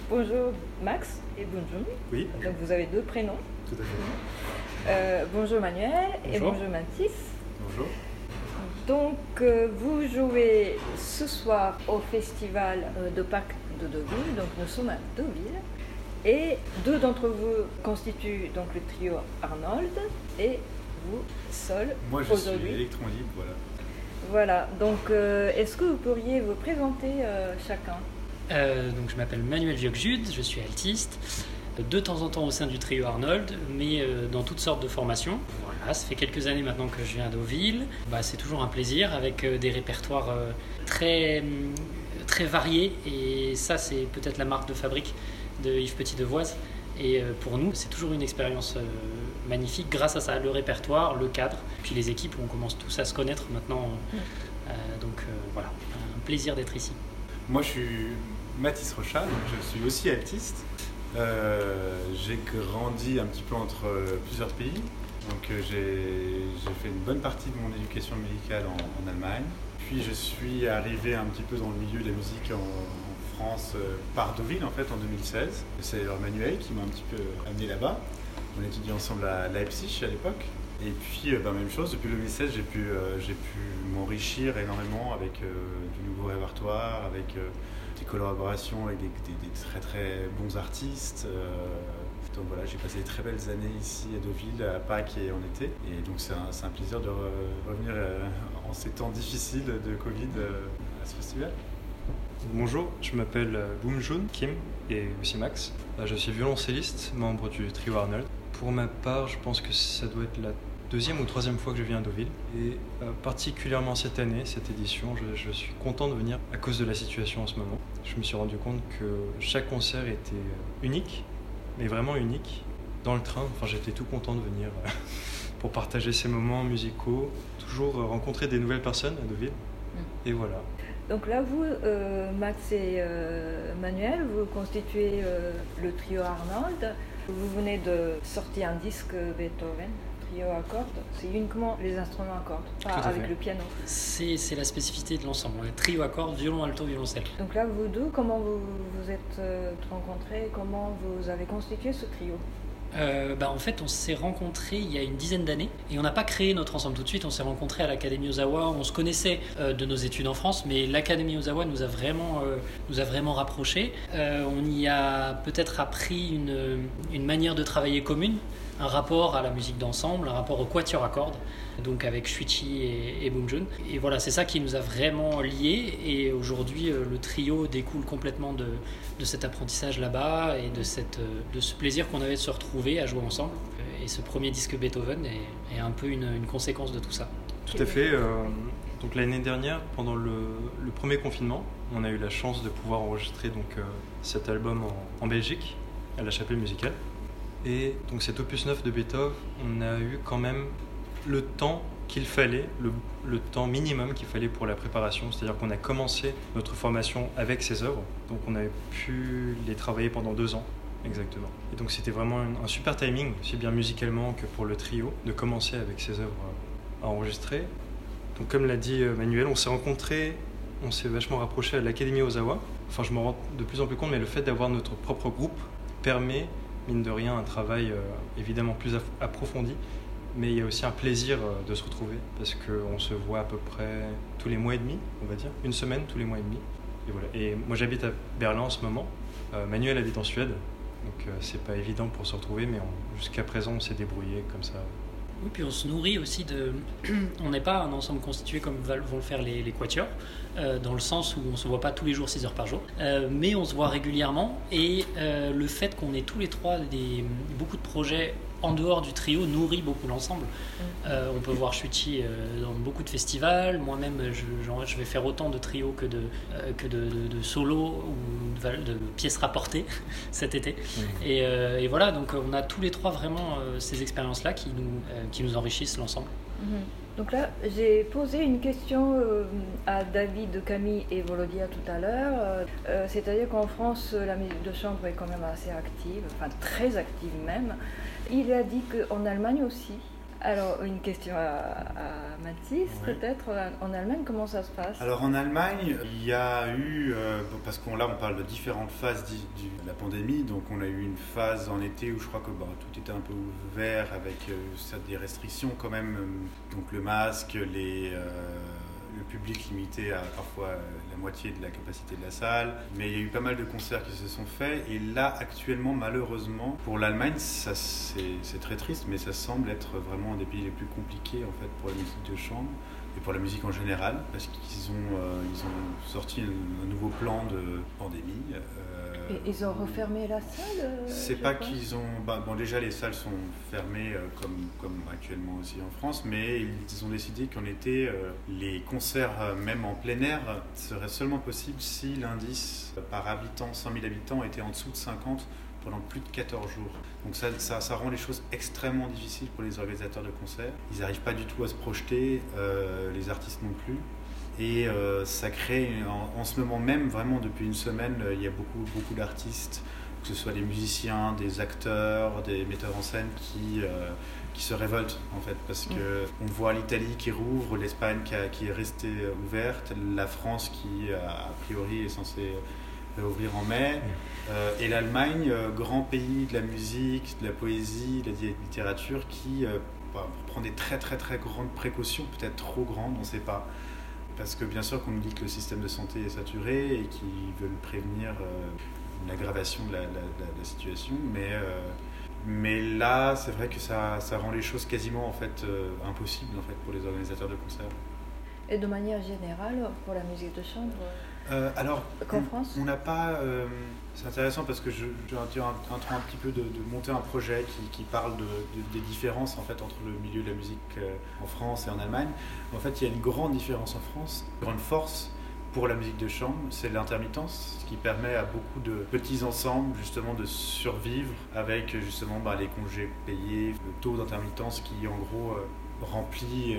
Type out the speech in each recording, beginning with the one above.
Bonjour Max et bonjour. Oui. Donc vous avez deux prénoms. Tout à fait. Bonjour Manuel et Bonjour. bonjour Mathis. Bonjour. Donc vous jouez ce soir au festival de Pâques de Deauville. Donc nous sommes à Deauville. Et deux d'entre vous constituent donc le trio Arnold et vous seul Moi je suis aujourd'hui. électron libre, voilà. Voilà, donc est-ce que vous pourriez vous présenter chacun? Donc je m'appelle Manuel Vieux-Jude, je suis altiste, de temps en temps au sein du trio Arnold, mais dans toutes sortes de formations. Voilà, ça fait quelques années maintenant que je viens à Deauville. C'est toujours un plaisir avec des répertoires très variés, et ça c'est peut-être la marque de fabrique de Yves Petit-Devoise. Et pour nous, c'est toujours une expérience magnifique grâce à ça, le répertoire, le cadre, puis les équipes où on commence tous à se connaître maintenant. Donc voilà, un plaisir d'être ici. Moi je suis Mathis Rochat, je suis aussi altiste. J'ai grandi un petit peu entre plusieurs pays. Donc j'ai fait une bonne partie de mon éducation musicale en Allemagne. Puis je suis arrivé un petit peu dans le milieu de la musique en France par Deauville en fait en 2016. C'est Manuel qui m'a un petit peu amené là-bas. On étudiait ensemble à Leipzig à l'époque. Et puis même chose, depuis 2016 j'ai pu m'enrichir énormément avec du nouveau répertoire, avec des collaborations avec des très très bons artistes. Donc voilà, j'ai passé de très belles années ici à Deauville, à Pâques et en été. Et donc c'est un plaisir de revenir en ces temps difficiles de Covid à ce festival. Bonjour, je m'appelle Boom Jun Kim et aussi Max. Je suis violoncelliste, membre du trio Arnold. Pour ma part, je pense que ça doit être la deuxième ou troisième fois que je viens à Deauville. Et particulièrement cette année, cette édition, je suis content de venir à cause de la situation en ce moment. Je me suis rendu compte que chaque concert était unique, mais vraiment unique. Dans le train, j'étais tout content de venir pour partager ces moments musicaux, toujours rencontrer des nouvelles personnes à Deauville. Et voilà. Donc là, vous, Max et Manuel, vous constituez le trio Arnold. Vous venez de sortir un disque Beethoven, trio à cordes. C'est uniquement les instruments à cordes, pas avec le piano. C'est la spécificité de l'ensemble. Trio à cordes, violon, alto, violoncelle. Donc là, vous deux, comment vous vous êtes rencontrés? Comment vous avez constitué ce trio? En fait, on s'est rencontrés il y a une dizaine d'années et on n'a pas créé notre ensemble tout de suite. On s'est rencontrés à l'Académie Ozawa. On se connaissait de nos études en France, mais l'Académie Ozawa nous a vraiment rapprochés. On y a peut-être appris une manière de travailler commune, un rapport à la musique d'ensemble, un rapport au quatuor à cordes, donc avec Shuichi et Boom Jun. Et voilà, c'est ça qui nous a vraiment liés. Et aujourd'hui, le trio découle complètement de cet apprentissage là-bas et de ce plaisir qu'on avait de se retrouver à jouer ensemble. Et ce premier disque Beethoven est un peu une conséquence de tout ça. Tout à fait. Donc l'année dernière, pendant le premier confinement, on a eu la chance de pouvoir enregistrer cet album en Belgique, à la Chapelle Musicale. Et donc cet opus 9 de Beethoven, on a eu quand même le temps qu'il fallait, le temps minimum qu'il fallait pour la préparation. C'est-à-dire qu'on a commencé notre formation avec ces œuvres, donc on avait pu les travailler pendant 2 ans exactement. Et donc c'était vraiment un super timing, aussi bien musicalement que pour le trio, de commencer avec ces œuvres à enregistrer. Donc comme l'a dit Manuel, on s'est rencontrés, on s'est vachement rapprochés à l'Académie Ozawa. Je me rends de plus en plus compte, mais le fait d'avoir notre propre groupe permet, mine de rien, un travail évidemment plus approfondi, mais il y a aussi un plaisir de se retrouver parce qu'on se voit à peu près tous les mois et demi, on va dire, une semaine tous les mois et demi. Et voilà. Et moi j'habite à Berlin en ce moment, Manuel habite en Suède, donc c'est pas évident pour se retrouver, mais jusqu'à présent on s'est débrouillé comme ça. Oui, puis on se nourrit aussi on n'est pas un ensemble constitué comme vont le faire les quatuors, dans le sens où on ne se voit pas tous les jours 6 heures par jour, mais on se voit régulièrement, et le fait qu'on ait tous les trois beaucoup de projets en dehors du trio nourrit beaucoup l'ensemble. On peut voir Shuichi dans beaucoup de festivals. Moi-même, je vais faire autant de trios que de solos ou de pièces rapportées cet été. Et voilà, donc on a tous les trois vraiment ces expériences-là qui nous enrichissent l'ensemble. Donc là, j'ai posé une question à David, Camille et Volodia tout à l'heure. C'est-à-dire qu'en France, la musique de chambre est quand même assez active, enfin très active même. Il a dit qu'en Allemagne aussi, Alors, une question à Mathis, Oui. peut-être. En Allemagne, comment ça se passe? Alors en Allemagne, il y a eu, parce qu'on là on parle de différentes phases de la pandémie, donc on a eu une phase en été où je crois que tout était un peu ouvert avec des restrictions quand même, donc le masque, le public limité à parfois la moitié de la capacité de la salle, mais il y a eu pas mal de concerts qui se sont faits et là actuellement malheureusement pour l'Allemagne ça c'est très triste, mais ça semble être vraiment un des pays les plus compliqués en fait pour la musique de chambre et pour la musique en général parce qu'ils ont sorti un nouveau plan de pandémie. Et ils ont refermé la salle? C'est pas qu'ils ont. Déjà, les salles sont fermées comme actuellement aussi en France, mais ils ont décidé qu'en été, les concerts, même en plein air, seraient seulement possibles si l'indice par habitant, 100 000 habitants, était en dessous de 50 pendant plus de 14 jours. Donc ça rend les choses extrêmement difficiles pour les organisateurs de concerts. Ils n'arrivent pas du tout à se projeter, les artistes non plus. Et ça crée, en ce moment même, vraiment depuis une semaine, il y a beaucoup d'artistes, que ce soit des musiciens, des acteurs, des metteurs en scène qui se révoltent en fait, parce que on voit l'Italie qui rouvre, l'Espagne qui est restée ouverte, la France qui a priori est censée ouvrir en mai, et l'Allemagne, grand pays de la musique, de la poésie, de la littérature, qui prend des très très très grandes précautions, peut-être trop grandes, on ne sait pas. Parce que bien sûr qu'on nous dit que le système de santé est saturé et qu'ils veulent prévenir une aggravation de la situation, mais là c'est vrai que ça rend les choses quasiment en fait impossibles en fait pour les organisateurs de concerts. Et de manière générale, pour la musique de chambre, alors, qu'en France, on n'a pas. C'est intéressant parce que je suis en train un petit peu de monter un projet qui parle des différences en fait entre le milieu de la musique en France et en Allemagne. En fait, il y a une grande différence en France, une grande force pour la musique de chambre, c'est l'intermittence, ce qui permet à beaucoup de petits ensembles justement de survivre avec justement les congés payés, le taux d'intermittence qui en gros remplit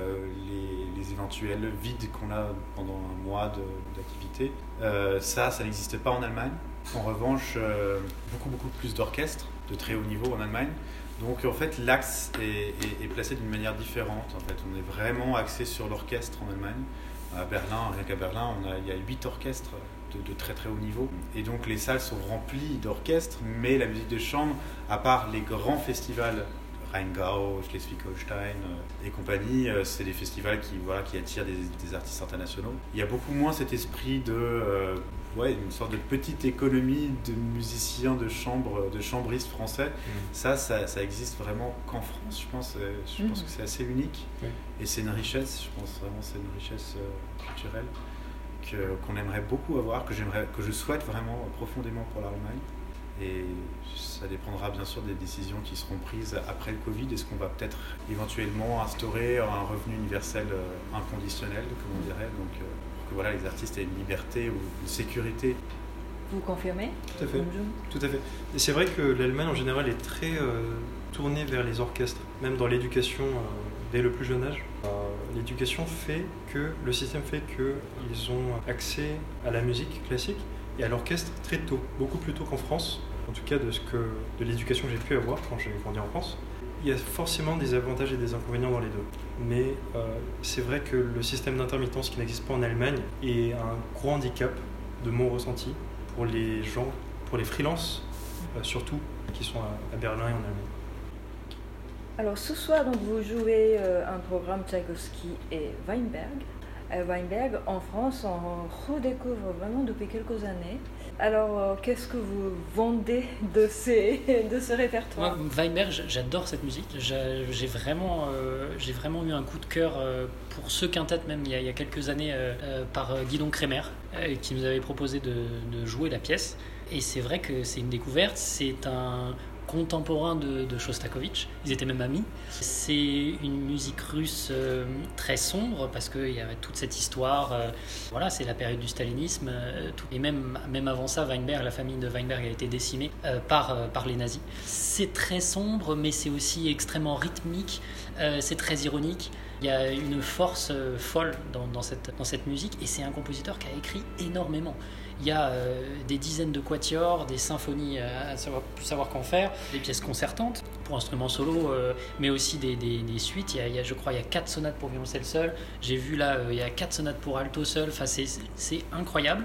les éventuels vides qu'on a pendant un mois d'activité. Ça n'existe pas en Allemagne. En revanche, beaucoup plus d'orchestres de très haut niveau en Allemagne. Donc en fait, l'axe est placé d'une manière différente. En fait, on est vraiment axé sur l'orchestre en Allemagne. À Berlin, rien qu'à Berlin, il y a 8 orchestres de très très haut niveau. Et donc les salles sont remplies d'orchestres, mais la musique de chambre, à part les grands festivals Rheingau, Schleswig-Holstein et compagnie, c'est des festivals qui attirent des artistes internationaux. Il y a beaucoup moins cet esprit de une sorte de petite économie de musiciens de chambre, de chambristes français. Ça existe vraiment qu'en France, je pense. Je pense que c'est assez unique. Et c'est une richesse, je pense vraiment c'est une richesse culturelle qu'on aimerait beaucoup avoir, que je souhaite vraiment profondément pour l'Allemagne. Et ça dépendra bien sûr des décisions qui seront prises après le Covid. Est-ce qu'on va peut-être éventuellement instaurer un revenu universel inconditionnel, comme on dirait, donc pour que les artistes aient une liberté ou une sécurité. Vous confirmez? Tout à fait. Tout à fait. Et c'est vrai que l'Allemagne en général est très tournée vers les orchestres, même dans l'éducation dès le plus jeune âge. L'éducation fait que, le système fait qu'ils ont accès à la musique classique et à l'orchestre très tôt, beaucoup plus tôt qu'en France, en tout cas de l'éducation que j'ai pu avoir quand j'ai grandi en France. Il y a forcément des avantages et des inconvénients dans les deux. Mais c'est vrai que le système d'intermittence qui n'existe pas en Allemagne est un gros handicap, de mon ressenti, pour les gens, pour les freelances surtout, qui sont à Berlin et en Allemagne. Alors ce soir, donc, vous jouez un programme Tchaïkovski et Weinberg. Weinberg, en France, on redécouvre vraiment depuis quelques années. Alors, qu'est-ce que vous vendez de ce répertoire? Moi, Weinberg, j'adore cette musique. J'ai vraiment eu un coup de cœur pour ce quintet, même il y a quelques années, par Guidon Kremer, qui nous avait proposé de jouer la pièce. Et c'est vrai que c'est une découverte. C'est un contemporain de Shostakovich, ils étaient même amis. C'est une musique russe très sombre parce qu'il y avait toute cette histoire, c'est la période du stalinisme, et même avant ça, la famille de Weinberg a été décimée par les nazis. C'est très sombre, mais c'est aussi extrêmement rythmique, c'est très ironique. Il y a une force folle dans cette musique, et c'est un compositeur qui a écrit énormément. Il y a des dizaines de quatuors, des symphonies à savoir qu'en faire, des pièces concertantes pour instruments solo, mais aussi des suites. Je crois il y a 4 sonates pour violoncelle seul. J'ai vu là, il y a 4 sonates pour alto seul. Enfin, c'est incroyable.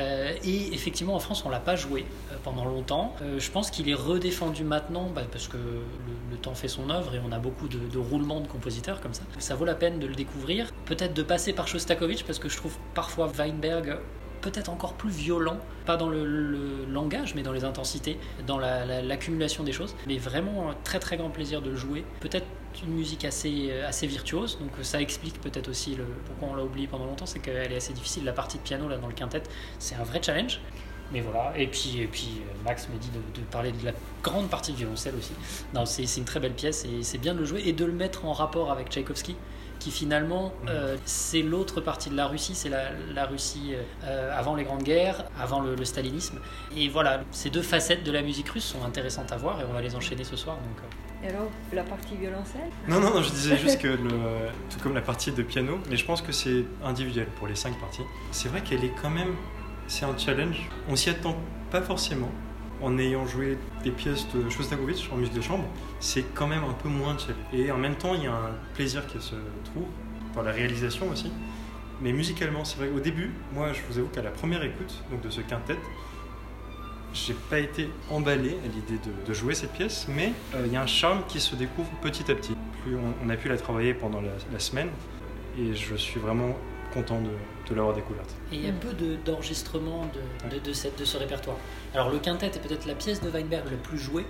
Et effectivement, en France, on l'a pas joué pendant longtemps. Je pense qu'il est redéfendu maintenant parce que le temps fait son œuvre et on a beaucoup de roulements de compositeurs comme ça. Ça vaut la peine de le découvrir. Peut-être de passer par Shostakovich parce que je trouve parfois Weinberg peut-être encore plus violent, pas dans le langage, mais dans les intensités, dans l'accumulation des choses. Mais vraiment, un très très grand plaisir de le jouer. Peut-être une musique assez virtuose, donc ça explique peut-être aussi pourquoi on l'a oublié pendant longtemps, c'est qu'elle est assez difficile. La partie de piano là dans le quintet, c'est un vrai challenge. Mais voilà, et puis Max me dit de parler de la grande partie de violoncelle aussi. Non, c'est une très belle pièce et c'est bien de le jouer et de le mettre en rapport avec Tchaïkovski, qui finalement c'est l'autre partie de la Russie, c'est la Russie avant les grandes guerres, avant le stalinisme. Et voilà, ces 2 facettes de la musique russe sont intéressantes à voir et on va les enchaîner ce soir. Donc, Et alors, la partie violoncelle ? Non, je disais juste que tout comme la partie de piano, mais je pense que c'est individuel pour les 5 parties. C'est vrai qu'elle est quand même, c'est un challenge. On s'y attend pas forcément. En ayant joué des pièces de Shostakovich en musique de chambre, c'est quand même un peu moins chill. Et en même temps, il y a un plaisir qui se trouve dans la réalisation aussi. Mais musicalement, c'est vrai, au début, moi, je vous avoue qu'à la première écoute donc de ce quintet, j'ai pas été emballé à l'idée de jouer cette pièce, mais il y a un charme qui se découvre petit à petit. Plus on a pu la travailler pendant la semaine, et je suis vraiment content de l'avoir découverte. Et il y a peu d'enregistrements de ce répertoire. Alors le quintet est peut-être la pièce de Weinberg la plus jouée,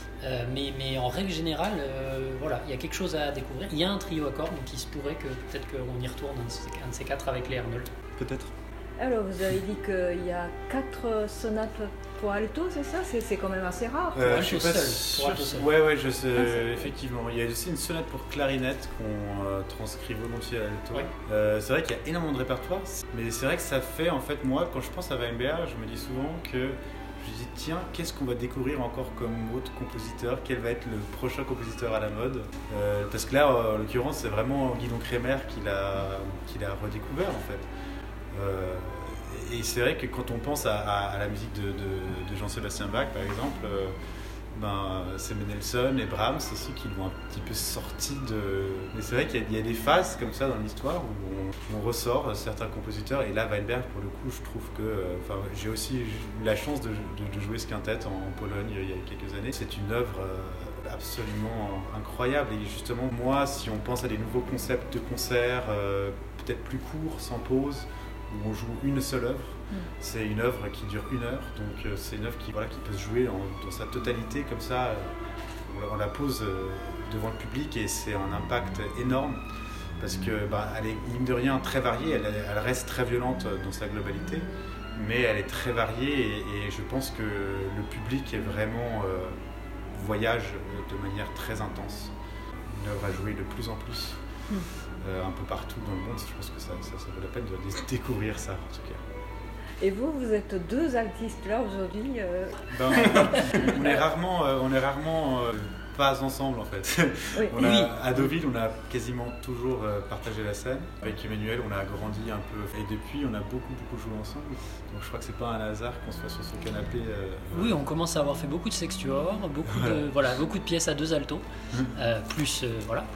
mais en règle générale, voilà, il y a quelque chose à découvrir. Il y a un trio à cordes, donc il se pourrait que peut-être qu'on y retourne un de ces 4 avec les Arnold. Peut-être. Alors, vous avez dit qu'il y a 4 sonates pour alto, c'est ça ? C'est quand même assez rare. Pour Je suis alto pas seul, pour alto sûr. seul. Ouais, je sais, effectivement. Il y a aussi une sonate pour clarinette qu'on transcrit volontiers à l'alto. Ouais. C'est vrai qu'il y a énormément de répertoire, mais c'est vrai que ça fait, en fait, moi, quand je pense à Weinberg, je me dis souvent que je dis, tiens, qu'est-ce qu'on va découvrir encore comme autre compositeur ? Quel va être le prochain compositeur à la mode ? Parce que là, en l'occurrence, c'est vraiment Guidon Kremer qui l'a redécouvert, en fait. Et c'est vrai que quand on pense à la musique de Jean-Sébastien Bach, par exemple, c'est Mendelssohn et Brahms aussi qui l'ont un petit peu sorti de... Mais c'est vrai qu'il y a des phases comme ça dans l'histoire où on ressort certains compositeurs. Et là, Weinberg, pour le coup, je trouve que... j'ai aussi eu la chance de jouer ce quintet en Pologne il y a quelques années. C'est une œuvre absolument incroyable. Et justement, moi, si on pense à des nouveaux concepts de concert, peut-être plus courts, sans pause, où on joue une seule œuvre. C'est une œuvre qui dure 1 heure, donc c'est une œuvre qui peut se jouer dans sa totalité, comme ça, on la pose devant le public et c'est un impact énorme, parce que elle est mine de rien très variée, elle reste très violente dans sa globalité, mais elle est très variée et je pense que le public est vraiment voyage de manière très intense. Une œuvre à jouer de plus en plus. Un peu partout dans le monde, je pense que ça vaut la peine de découvrir ça en tout cas. Et vous êtes 2 artistes là aujourd'hui On est rarement pas ensemble en fait. Oui. À Deauville, on a quasiment toujours partagé la scène. Avec Emmanuel, on a grandi un peu et depuis, on a beaucoup joué ensemble. Donc je crois que c'est pas un hasard qu'on soit sur ce canapé. Oui, on commence à avoir fait beaucoup de sextuors, beaucoup de pièces à 2 altos, plus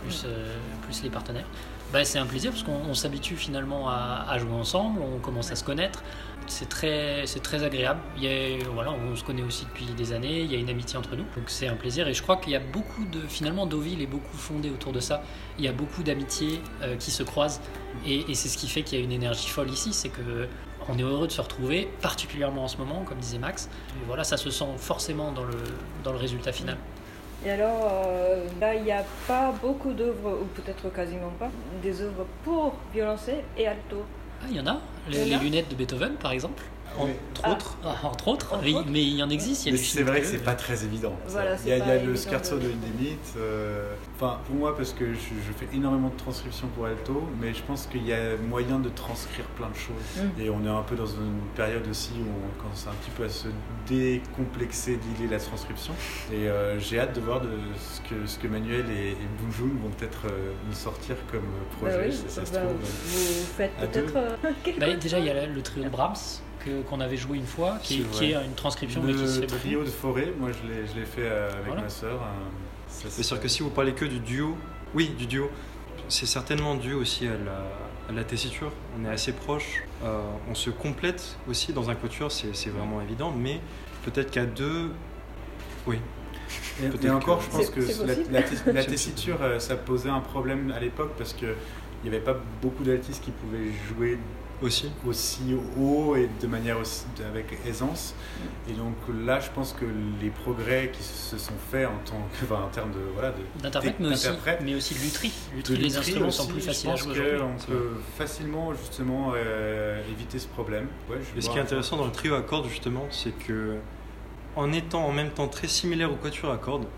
les partenaires. C'est un plaisir parce qu'on s'habitue finalement à jouer ensemble, on commence à se connaître. C'est très agréable. On se connaît aussi depuis des années, il y a une amitié entre nous, donc c'est un plaisir. Et je crois qu'il y a beaucoup finalement, Deauville est beaucoup fondé autour de ça. Il y a beaucoup d'amitiés qui se croisent et c'est ce qui fait qu'il y a une énergie folle ici, c'est que on est heureux de se retrouver, particulièrement en ce moment, comme disait Max. Et voilà, ça se sent forcément dans le résultat final. Et alors, là, il n'y a pas beaucoup d'œuvres, ou peut-être quasiment pas, des œuvres pour violoncelle et alto. Ah, il y en a. Les lunettes de Beethoven, par exemple. Entre autres, oui, mais il y en existe. Mais c'est vrai que c'est pas très évident. Voilà, il y a le scherzo de Hindemith. Pour moi, parce que je fais énormément de transcriptions pour alto, mais je pense qu'il y a moyen de transcrire plein de choses. Et on est un peu dans une période aussi où on commence un petit peu à se décomplexer de l'idée de la transcription. Et j'ai hâte de voir ce que Manuel et Bunjun vont peut-être nous sortir comme projet. Vous faites peut-être quelque chose. Déjà, il y a le trio de Brahms, qu'on avait joué une fois, qui est une transcription, mais qui se Le fait trio beaucoup. de forêt, moi je l'ai fait avec Voilà. ma sœur. C'est sûr que si vous parlez que du duo, c'est certainement dû aussi à la tessiture. On est assez proches, on se complète aussi dans un quatuor, c'est vraiment évident, mais peut-être qu'à deux, oui. Et encore, je pense C'est que possible. la tessiture, ça posait un problème à l'époque parce qu'il n'y avait pas beaucoup d'altistes qui pouvaient jouer Aussi. aussi haut et de manière aussi, avec aisance. Et donc là, je pense que les progrès qui se sont faits en termes D'interprète, mais aussi de lutherie. Les instruments sont plus faciles à jouer aujourd'hui. Je pense qu'on peut facilement justement éviter ce problème. Ouais, Et ce qui est intéressant dans le trio à cordes justement, c'est que en étant en même temps très similaire au quatuor à cordes,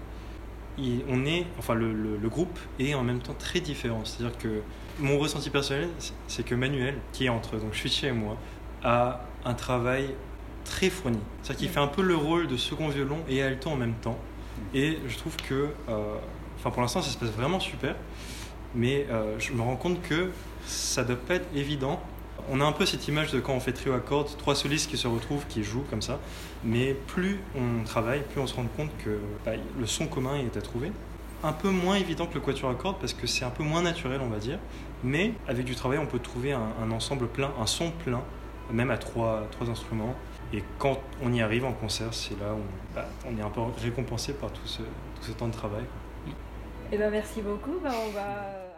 le groupe est en même temps très différent. C'est-à-dire que mon ressenti personnel, c'est que Manuel, qui est entre donc Shuichi et moi, a un travail très fourni. C'est-à-dire qu'il fait un peu le rôle de second violon et alto en même temps. Et je trouve que, pour l'instant, ça se passe vraiment super. Mais je me rends compte que ça doit pas être évident. On a un peu cette image de quand on fait trio à cordes, 3 solistes qui se retrouvent, qui jouent comme ça. Mais plus on travaille, plus on se rend compte que le son commun est à trouver. Un peu moins évident que le quatuor à cordes parce que c'est un peu moins naturel, on va dire. Mais avec du travail, on peut trouver un ensemble plein, un son plein, même à 3 instruments. Et quand on y arrive en concert, c'est là où on est un peu récompensé par tout ce temps de travail. Eh ben merci beaucoup. On va